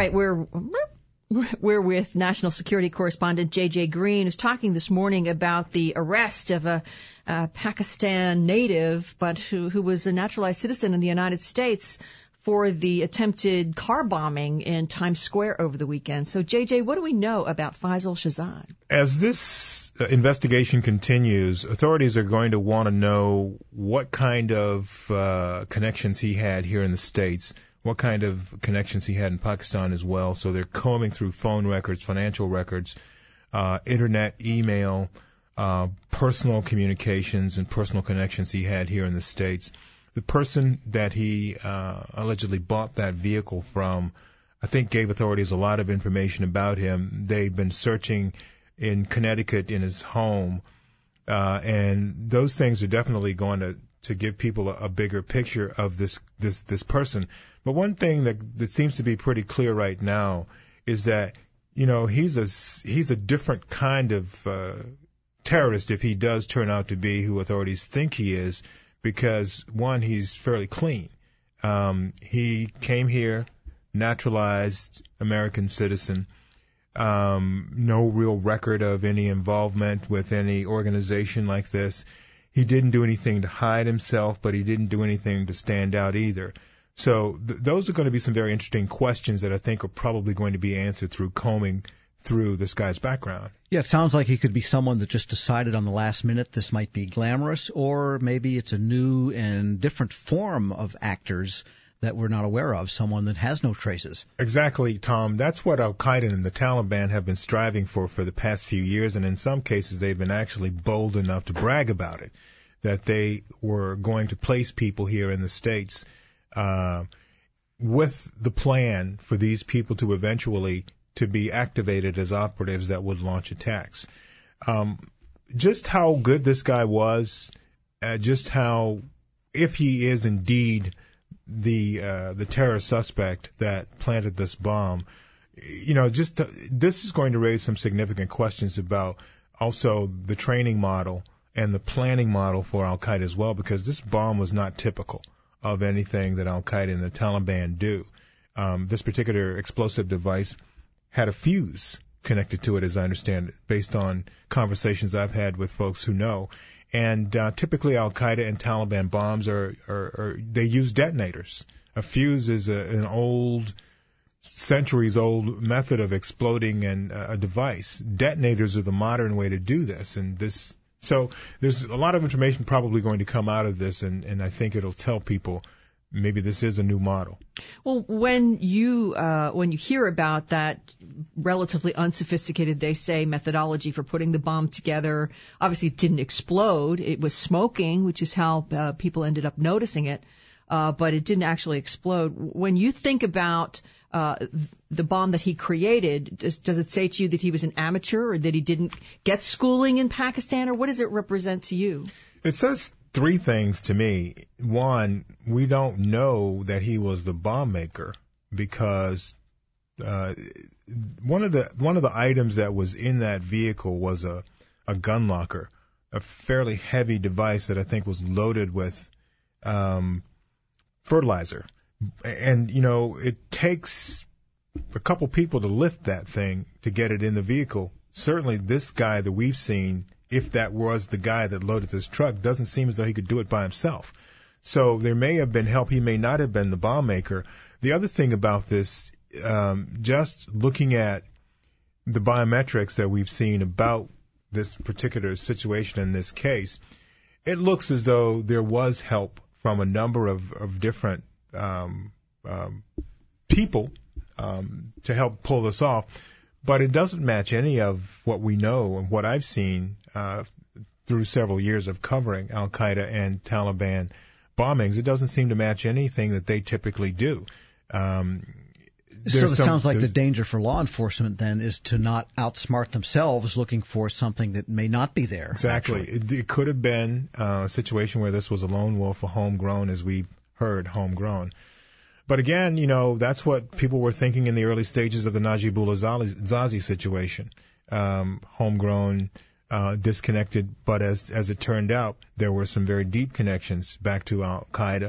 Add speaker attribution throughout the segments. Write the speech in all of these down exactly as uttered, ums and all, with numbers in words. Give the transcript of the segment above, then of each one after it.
Speaker 1: right, we're we're with national security correspondent J J Green, who's talking this morning about the arrest of a, a Pakistan native, but who, who was a naturalized citizen in the United States for the attempted car bombing in Times Square over the weekend. So, J J, what do we know about Faisal Shahzad?
Speaker 2: As this investigation continues, authorities are going to want to know what kind of uh, connections he had here in the States, what kind of connections he had in Pakistan as well. So they're combing through phone records, financial records, uh, internet, email, uh, personal communications, and personal connections he had here in the States. The person that he uh, allegedly bought that vehicle from, I think, gave authorities a lot of information about him. They've been searching in Connecticut in his home, uh, and those things are definitely going to, to give people a, a bigger picture of this, this, this person. But one thing that, that seems to be pretty clear right now is that, you know, he's a, he's a different kind of uh, terrorist if he does turn out to be who authorities think he is. Because, one, he's fairly clean. Um, he came here, naturalized American citizen, um, no real record of any involvement with any organization like this. He didn't do anything to hide himself, but he didn't do anything to stand out either. So th- those are going to be some very interesting questions that I think are probably going to be answered through combing through this guy's background.
Speaker 3: Yeah, it sounds like he could be someone that just decided on the last minute this might be glamorous, or maybe it's a new and different form of actors that we're not aware of, someone that has no traces.
Speaker 2: Exactly, Tom. That's what Al-Qaeda and the Taliban have been striving for for the past few years, and in some cases they've been actually bold enough to brag about it, that they were going to place people here in the States uh, with the plan for these people to eventually to be activated as operatives that would launch attacks. Um, just how good this guy was, uh, just how, if he is indeed the uh, the terror suspect that planted this bomb, you know, just to, this is going to raise some significant questions about also the training model and the planning model for Al-Qaeda as well, because this bomb was not typical of anything that Al-Qaeda and the Taliban do. Um, this particular explosive device had a fuse connected to it, as I understand it, based on conversations I've had with folks who know. And uh, typically Al-Qaeda and Taliban bombs are, are, are they use detonators. A fuse is a, an old, centuries-old method of exploding an, a device. Detonators are the modern way to do this. And this, so there's a lot of information probably going to come out of this, and, and I think it'll tell people maybe this is a new model.
Speaker 1: Well, when you uh, when you hear about that relatively unsophisticated, they say, methodology for putting the bomb together, obviously it didn't explode. It was smoking, which is how uh, people ended up noticing it, uh, but it didn't actually explode. When you think about uh, the bomb that he created, does, does it say to you that he was an amateur or that he didn't get schooling in Pakistan, or what does it represent to you?
Speaker 2: It says three things to me. One, we don't know that he was the bomb maker because uh, one of the one of the items that was in that vehicle was a, a gun locker, a fairly heavy device that I think was loaded with um, fertilizer. And, you know, it takes a couple people to lift that thing to get it in the vehicle. Certainly this guy that we've seen, if that was the guy that loaded this truck, doesn't seem as though he could do it by himself. So there may have been help. He may not have been the bomb maker. The other thing about this, um, just looking at the biometrics that we've seen about this particular situation in this case, it looks as though there was help from a number of, of different um, um, people um, to help pull this off. But it doesn't match any of what we know and what I've seen uh, through several years of covering Al-Qaeda and Taliban bombings. It doesn't seem to match anything that they typically do. Um,
Speaker 3: so it
Speaker 2: some,
Speaker 3: sounds like the danger for law enforcement then is to not outsmart themselves looking for something that may not be there.
Speaker 2: Exactly. It, it could have been uh, a situation where this was a lone wolf, a homegrown, as we heard, homegrown. But again, you know, that's what people were thinking in the early stages of the Najibullah Zazi situation. Um, homegrown, uh, disconnected, but as as it turned out, there were some very deep connections back to Al-Qaeda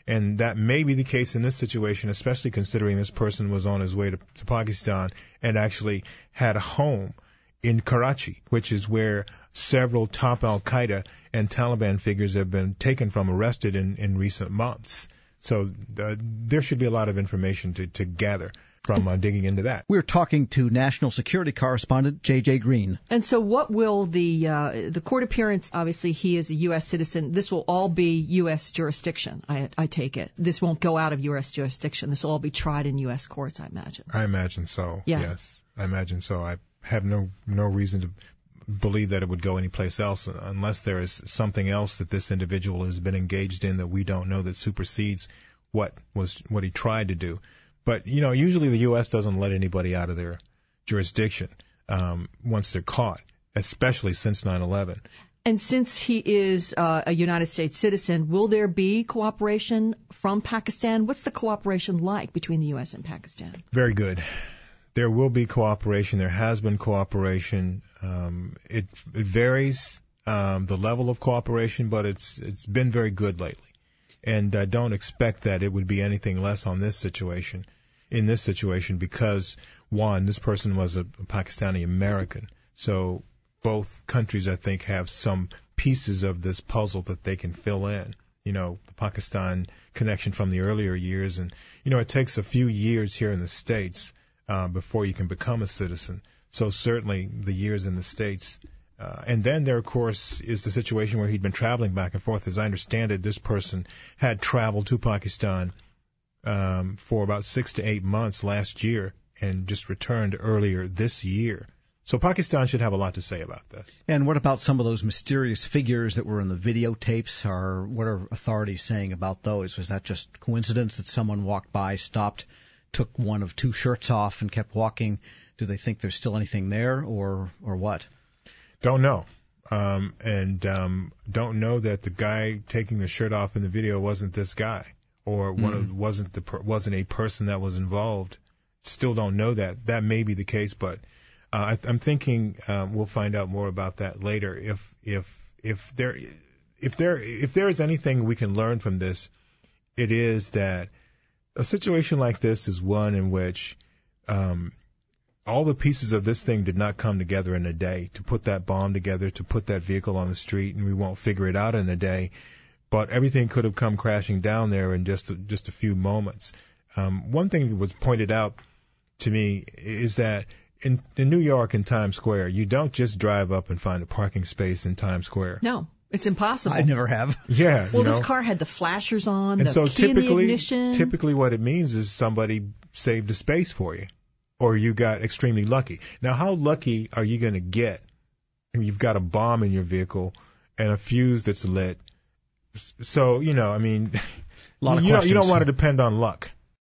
Speaker 2: And that may be the case in this situation, especially considering this person was on his way to, to Pakistan and actually had a home in Karachi, which is where several top al-Qaeda and Taliban figures have been taken from, arrested in, in recent months. So uh, there should be a lot of information to, to gather from uh, digging into that.
Speaker 3: We're talking to National Security Correspondent J J. Green.
Speaker 1: And so what will the uh, the court appearance, obviously he is a U S citizen, this will all be U S jurisdiction, I, I take it. This won't go out of U S jurisdiction. This will all be tried in U S courts, I imagine.
Speaker 2: I imagine so,
Speaker 1: yeah.
Speaker 2: yes. I imagine so. I have no no reason to believe that it would go anyplace else unless there is something else that this individual has been engaged in that we don't know that supersedes what was what he tried to do. But, you know, usually the U S doesn't let anybody out of their jurisdiction um, once they're caught, especially since nine eleven.
Speaker 1: And since he is uh, a United States citizen, will there be cooperation from Pakistan? What's the cooperation like between the U S and Pakistan?
Speaker 2: Very good. There will be cooperation. There has been cooperation. Um, it, it varies, um, the level of cooperation, but it's it's been very good lately. And I don't expect that it would be anything less on this situation, in this situation, because, one, this person was a Pakistani American. So both countries, I think, have some pieces of this puzzle that they can fill in. You know, the Pakistan connection from the earlier years. And, you know, it takes a few years here in the States uh, before you can become a citizen. So certainly the years in the States. Uh, and then there, of course, is the situation where he'd been traveling back and forth. As I understand it, this person had traveled to Pakistan um, for about six to eight months last year and just returned earlier this year. So Pakistan should have a lot to say about this.
Speaker 3: And what about some of those mysterious figures that were in the videotapes? Or what are authorities saying about those? Was that just coincidence that someone walked by, stopped, took one of two shirts off and kept walking? Do they think there's still anything there, or or what?
Speaker 2: Don't know. Um, and um, don't know that the guy taking the shirt off in the video wasn't this guy, or one mm. of, wasn't the per, wasn't a person that was involved. Still don't know that. That may be the case, but uh, I, I'm thinking um, we'll find out more about that later. If if if there if there if there is anything we can learn from this, it is that a situation like this is one in which um, all the pieces of this thing did not come together in a day to put that bomb together, to put that vehicle on the street, and we won't figure it out in a day. But everything could have come crashing down there in just a, just a few moments. Um, one thing that was pointed out to me is that in, in New York, in Times Square, you don't just drive up and find a parking space in Times Square.
Speaker 1: No, it's impossible.
Speaker 3: I never have.
Speaker 2: Yeah.
Speaker 1: Well,
Speaker 2: you know?
Speaker 1: This car had the flashers on,
Speaker 2: and
Speaker 1: the
Speaker 2: so
Speaker 1: key in the
Speaker 2: typically,
Speaker 1: ignition.
Speaker 2: Typically what it means is somebody saved a space for you, or you got extremely lucky. Now, how lucky are you going to get if you've got a bomb in your vehicle and a fuse that's lit? So, you know, I mean,
Speaker 3: a lot of
Speaker 2: you,
Speaker 3: questions.
Speaker 2: don't, you don't want to depend on luck.